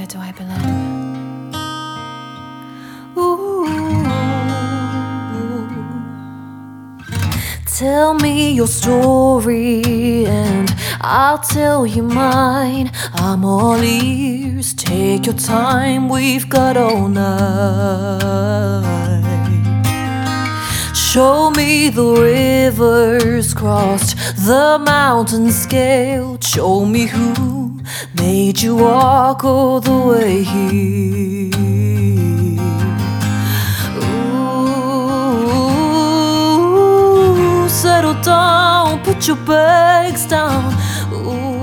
where do I belong? Ooh. Tell me your story and I'll tell you mine. I'm all ears, take your time, we've got all night. Show me the rivers crossed, the mountains scaled. Show me who made you walk all the way here. Ooh, settle down, put your bags down. Ooh.